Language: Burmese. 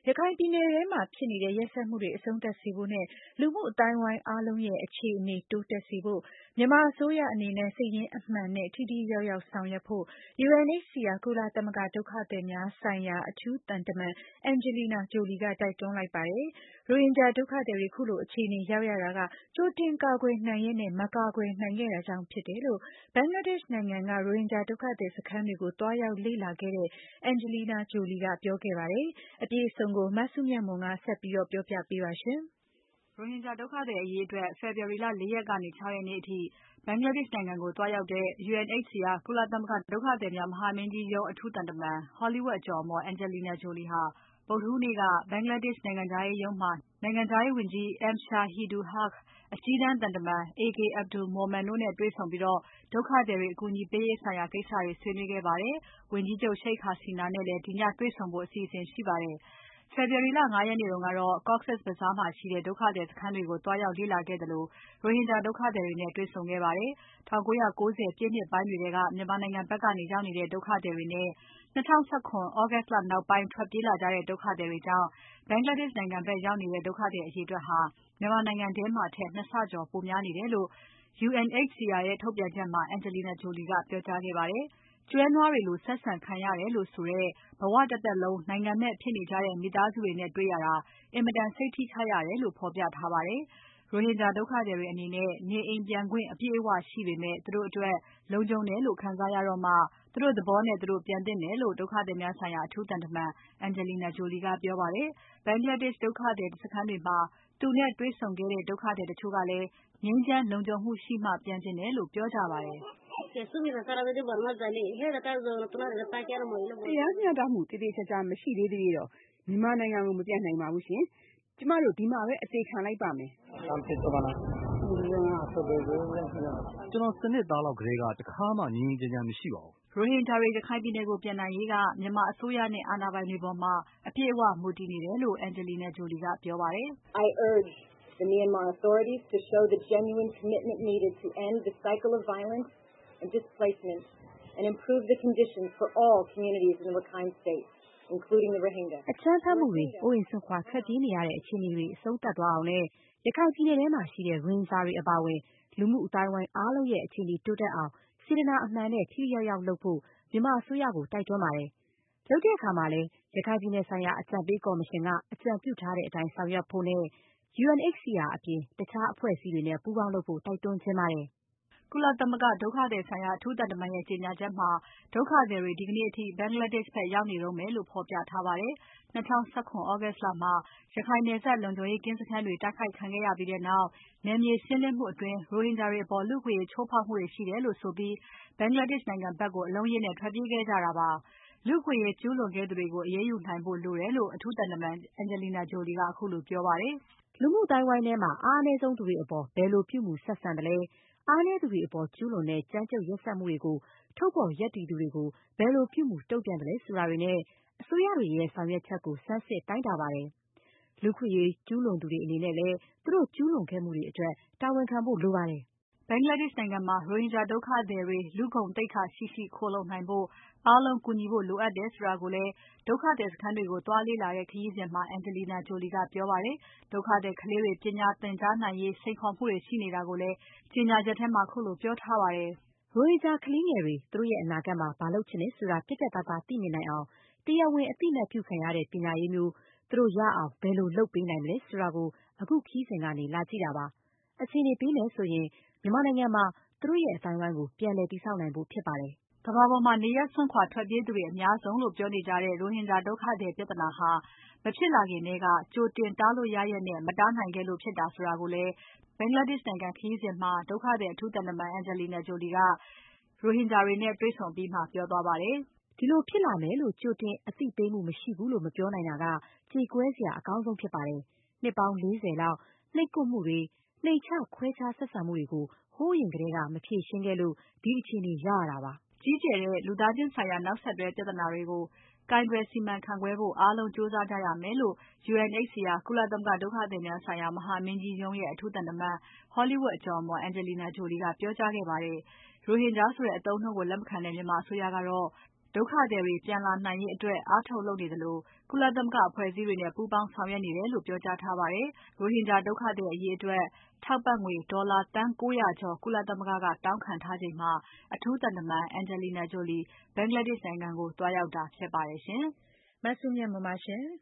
ရခိုင်ပြည်နယ်ထဲမှာဖြစ်နေတဲ့ရက်စက်မှုတွေအဆုံးသတ်စေဖို့နဲ့လူမှုအသိုင်းအဝိုင်းအားလုံးရဲ့အခြေအနေတိုးတက်စေဖို့မြန်မာအစိုးရအနေနဲ့စိတ်ရင်းအမှန်နဲ့ထိထိရောက်ရောက်ဆောင်ရွက်ဖို့ UNHCR ကုလသမဂ္ဂဒုက္ခသည်များဆိုင်ရာအထူးသံတမန် Angelina Jolie ကတိုက်တွန်းလိုက်ပါတယ်။ ရိုဟင်ဂျာဒုက္ခသည်တွေခုလိုအခြေအနေရောက်ရတာကကြိုတင်ကာကွယ်နိုင်ရင်းနဲ့မကာကွယ်နိုင်ခဲ့တာကြောင့်ဖြစ်တယ်လို့ ဘင်္ဂလားဒေ့ရှ်နိုင်ငံကရိုဟင်ဂျာဒုက္ခသည်စခန်းတွေကိုသွားရောက်လေ့လာခဲ့တဲ့ Angelina Jolie ကပြောခဲ့ပါတယ်။ အပြည့်အစုံကိုမစုမြတ်မွန်ကဆက်ပြီးပြောပြပေးပါမယ်။ရိုဟင်ဂျာဒုက္ခသည်အရေးအတွက် ဖေဖော်ဝါရီလ 4 ရက်ကနေ 6 ရက်နေ့အထိ ဘင်္ဂလားဒေ့ရှ်နိုင်ငံကိုသွားရောက်တဲ့ UNHCR ကုလသမဂ္ဂဒုက္ခသည်များမဟာမင်းကြီးရုံး အထူးသံတမန် Hollywood အကျော်အမော် Angelina Jolie ဟာ ဗုဒ္ဓဟူးနေ့က ဘင်္ဂလားဒေ့ရှ်နိုင်ငံခြားရေးရုံးမှာ နိုင်ငံခြားရေးဝန်ကြီး M Shahidul Haque အကြီးတန်းသံတမန် AK Abdul Momen တို့နဲ့တွေ့ဆုံပြီးဒုက္ခသည်တွေအကူအညီပေးရေးဆိုင်ရာကိစ္စတွေဆွေးနွေးခဲ့ပါတယ်။ ဝန်ကြီးချုပ် Sheikh Hasina နဲ့လည်းဒီညတွေ့ဆုံဖို့အစီအစဉ်ရှိပါတယ်။ ဖေဖော်ဝါရီလ 5 ရက်နေ့တုန်းကတော့ Cox's Bazar မှာရှိတဲ့ဒုက္ခသည်စခန်းတွေကိုသွားရောက်လေ့လာခဲ့သလို ရိုဟင်ဂျာဒုက္ခသည်တွေနဲ့တွေ့ဆုံခဲ့ပါတယ်။ 1990 ပြည့်နှစ်ပိုင်းတွေထဲကမြန်မာနိုင်ငံဖက်ကနေရောက်နေတဲ့ဒုက္ခသည်တွေနဲ့ 2017 August လနောက်ပိုင်းထွက်ပြေးလာကြတဲ့ဒုက္ခသည်တွေကြောင့် ဘင်္ဂလားဒေ့ရှ်နိုင်ငံဖက်ရောက်နေတဲ့ဒုက္ခသည်အရေအတွက်ဟာ မြန်မာနိုင်ငံထဲမှာထက် ၂ ဆကျော်ပိုများနေတယ်လို့ UNHCR ရဲ့ထုတ်ပြန်ချက်မှာ Angelina Jolie ကပြောကြားခဲ့ပါတယ်။ ကျွဲနွားတွေလိုဆက်ဆံခံရတယ်လို့ဆိုတဲ့ ဘဝတသက်လုံးနိုင်ငံမဲ့ဖြစ်နေကြတဲ့မိသားစုတွေနဲ့တွေ့ရတာ အင်မတန်စိတ်ထိခိုက်ရတယ်လို့ဖော်ပြထားပါတယ်။ ရိုဟင်ဂျာဒုက္ခသည်တွေအနေနဲ့ နေအိမ်ပြန်ခွင့်အပြည့်အဝရှိပေမဲ့ သူတို့အတွက်လုံခြုံတယ်လို့ခံစားရတော့မှ သူတို့သဘောနဲ့သူတို့ပြန်သင့်တယ်လို့ ဒုက္ခသည်များဆိုင်ရာအထူးသံတမန် Angelina Jolie ကပြောပါတယ်။ ဘင်္ဂလားဒေ့ရှ်ဒုက္ခသည်စခန်းတွေမှာသူနဲ့တွေ့ဆုံခဲ့တဲ့ဒုက္ခသည်တချို့ကလည်း ငြိမ်းချမ်းလုံခြုံမှုရှိမှပြန်ချင်တယ်လို့ပြောကြပါတယ်။ "တရားမျှတမှုသေသေချာချာမရှိသေးသရွေ့တော့မြန်မာနိုင်ငံကိုမပြန်နိုင်ပါဘူးရှင်။ ကျမတို့ဒီမှာပဲအသေခံလိုက်ပါမယ်။" ကျွန်တော် 10 နှစ်သားလောက်ကတည်းက တခါမှငြိမ်းငြိမ်းချမ်းချမ်းမရှိပါဘူး။" ရိုဟင်ဂျာတွေရခိုင်ပြည်နယ်ကိုပြန်နိုင်ရေးကမြန်မာအစိုးရနဲ့အာဏာပိုင်တွေပေါ်မှာအပြည့်အဝမူတည်နေတယ်လို့ Angelina Jolie ကပြောပါတယ်။ Myanmar authorities to show the genuine commitment needed to end the cycle of violence and displacement and improve the conditions for all communities in Rakhine State, including the Rohingya. အကြမ်းဖက်မှုတွေ၊အိုးအိမ်စွန့်ခွာထွက်ပြေးနေရတဲ့အခြေအနေတွေအဆုံးသတ်သွားအောင်နဲ့ရခိုင်ပြည်နယ်ထဲမှာရှိတဲ့ရိုဟင်ဂျာတွေအပါအဝင်လူမှုအသိုင်းအဝိုင်းအားလုံးရဲ့အခြေအနေတိုးတက်အောင်စေတနာအမှန်နဲ့ထိထိရောက်ရောက်လုပ်ဖို့မြန်မာအစိုးရကိုတိုက်တွန်းပါတယ်။လုပ်တဲ့အခါမှာလည်းရခိုင်ပြည်နယ်ဆိုင်ရာအကြံပေးကော်မရှင်ကအကြံပြုထားတဲ့အတိုင်းဆောင်ရွက်ဖို့နဲ့ UNHCR အပြင်တခြားအဖွဲ့အစည်းတွေနဲ့ပူးပေါင်းလုပ်ဖို့တိုက်တွန်းချင်ပါတယ်။ကုလသမဂ္ဂဒုက္ခသည်ဆိုင်ရာအထူးသံတမန်ရဲ့ကြေညာချက်မှာဒုက္ခသည်တွေဒီကနေ့အထိ ဘင်္ဂလားဒေ့ရှ်ဖက်ရောက်နေတုန်းပဲလို့ဖော်ပြထားပါတယ်။ 2017 August လမှာ ရခိုင်နယ်စပ်လုံခြုံရေးကင်းစခန်းတွေတိုက်ခိုက်ခံခဲ့ရပြီးနောက် နယ်မြေရှင်းလင်းမှုအတွင်း ရိုဟင်ဂျာတွေအပေါ်လူ့အခွင့်အရေးချိုးဖောက်မှုတွေရှိတယ်လို့ဆိုပြီး ဘင်္ဂလားဒေ့ရှ်နိုင်ငံဖက်ကိုအလုံးအရင်းနဲ့ထွက်ပြေးခဲ့ကြတာပါ။ လူ့အခွင့်အရေးကျူးလွန်ခဲ့သူတွေကိုအရေးယူနိုင်ဖို့လိုတယ်လို့ အထူးသံတမန် Angelina Jolie ကခုလိုပြောပါတယ်။ "လူမှုအသိုင်းအဝိုင်းထဲမှာအားအနည်းဆုံးသူတွေအပေါ်ဘယ်လိုပြုမူဆက်ဆံသလဲ။အားနည်းသူတွေအပေါ်ကျူးလွန်တဲ့ကြမ်းကြုတ်ရက်စက်မှုတွေကိုထုတ်ဖော်ရပ်တည်သူတွေကိုဘယ်လိုပြုမူတုံ့ပြန်သလဲဆိုတာတွေနဲ့အစိုးရတွေရဲ့ဆောင်ရွက်ချက်ကိုဆန်းစစ်တိုင်းတာပါတယ်။ လူ့အခွင့်အရေးကျူးလွန်သူတွေအနေနဲ့လည်းသူတို့ကျူးလွန်ခဲ့မှုတွေအတွက်တာဝန်ခံဖို့လိုပါတယ်။ " ဘင်္ဂလားဒေ့ရှ်နိုင်ငံမှာ ရိုဟင်ဂျာဒုက္ခသည်တွေလူ့ဂုဏ်သိက္ခာရှိရှိခိုလှုံနိုင်ဖို့အားလုံးကူညီဖို့လိုအပ်တယ်ဆိုတာကိုလည်း ဒုက္ခသည်စခန်းတွေကိုသွားလေ့လာတဲ့ခရီးစဉ်မှာ Angelina Jolie ကပြောပါတယ်။ ဒုက္ခသည်ကလေးတွေပညာသင်ကြားနိုင်ရေးစိန်ခေါ်မှုတွေရှိနေတာကိုလည်းကြေညာချက်ထဲမှာခုလိုပြောထားပါတယ်။ "ရိုဟင်ဂျာကလေးငယ်တွေသူတို့ရဲ့အနာဂတ်မှာဘာလုပ်ချင်တယ်ဆိုတာပြတ်ပြတ်သားသားသိမြင်နိုင်အောင်တရားဝင်အသိအမှတ်ပြုခံရတဲ့ပညာရေးမျိုးသူတို့ရအောင်ဘယ်လိုလုပ်ပေးနိုင်မလဲဆိုတာကိုအခုခရီးစဉ်ကနေလာကြည့်တာပါ။အခြေအနေပေးမယ်ဆိုရင်မြန်မာနိုင်ငံမှာသူတို့ရဲ့အသိုင်းအဝိုင်းကိုပြန်လည်တည်ဆောက်နိုင်ဖို့ဖြစ်ပါတယ်။ " ကမ္ဘာပေါ်မှာနေရပ်စွန့်ခွာထွက်ပြေးသူတွေအများဆုံးလို့ပြောနေကြတဲ့ရိုဟင်ဂျာဒုက္ခသည်ပြဿနာဟာ မဖြစ်လာခင်ထဲကကြိုတင်တားလို့ရရက်နဲ့မတားနိုင်ခဲ့လို့ဖြစ်တာဆိုတာကိုလည်း ဘင်္ဂလားဒေ့ရှ်နိုင်ငံခရီးစဉ်မှာ ဒုက္ခသည်အထူးသံတမန် Angelina Jolie ကရိုဟင်ဂျာတွေနဲ့တွေ့ဆုံအပြီးမှာပြောသွားပါတယ်။ "ဒီလိုဖြစ်လာမယ်လို့ကြိုတင်အသိပေးမှုမရှိဘူးလို့မပြောနိုင်တာကကြေကွဲစရာအကောင်းဆုံးဖြစ်ပါတယ်။နှစ်ပေါင်း 40 လောက်နှိပ်ကွပ်မှုတွေနှိမ်ချခွဲခြားဆက်ဆံမှုတွေကိုဟိုးအရင်ကတည်းကမဖြေရှင်းခဲ့လို့ဒီအခြေအနေရောက်ရတာပါ။ " ကြီးကျယ်တဲ့လူသားချင်းဆိုင်ရာနောက်ဆက်တွဲပြဿနာတွေကိုကိုင်တွယ်စီမံခန့်ခွဲဖို့အားလုံးကြိုးစားကြရမယ်လို့ UNHCR ကုလသမဂ္ဂဒုက္ခသည်များဆိုင်ရာမဟာမင်းကြီးရုံးရဲ့အထူးသံတမန် Hollywood အကျော်အမော် Angelina Jolie ကပြောကြားခဲ့ပါတယ်။ ရိုဟင်ဂျာဆိုတဲ့အသုံးအနှုန်းကိုလက်မခံတဲ့မြန်မာအစိုးရကတော့ ဒဒုက္ခသည်တွေပြန်လာနိုင်ရေးအတွက်အားထုတ်လုပ်နေသလို ကုလသမဂ္ဂအဖွဲ့အစည်းတွေနဲ့ပူးပေါင်းဆောင်ရွက်နေတယ်လို့ပြောကြားထားပါတယ်။ ရိုဟင်ဂျာဒုက္ခသည်အရေးအတွက်ထောက်ပံ့ငွေဒေါ်လာသန်း ၉၀၀ ကျော်ကုလသမဂ္ဂကတောင်းခံထားချိန်မှာ အထူးသံတမန် Angelina Jolie ဘင်္ဂလားဒေ့ရှ်နိုင်ငံကိုသွားရောက်တာဖြစ်ပါတယ်ရှင်။မစုမြတ်မွန်ပါရှင်။